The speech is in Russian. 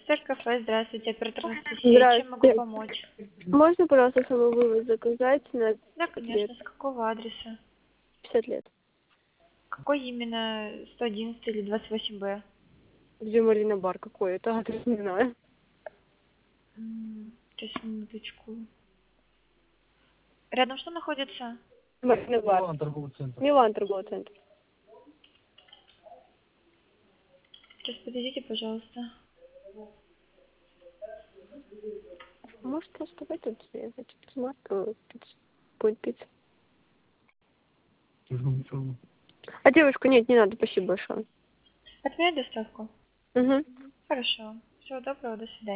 Старт кафе, здравствуйте, оператор Анастасия. Чем Здравствуйте. могу помочь? Можно, пожалуйста, самовывоз заказать на Да, 50 лет? конечно. С какого адреса? 50 лет. Какой именно? 111 или 28Б? Где Марина бар? Какой? Это адрес не знаю. Сейчас, минуточку. Рядом что находится? Марина бар. Милан торговый центр. Милан торговый центр. Сейчас, подождите, пожалуйста. Может, оставить тут себе? Посмотрю. Будет пицца. А девушку нет, не надо, спасибо большое. Отменять доставку? Угу. Хорошо. Всего доброго, до свидания.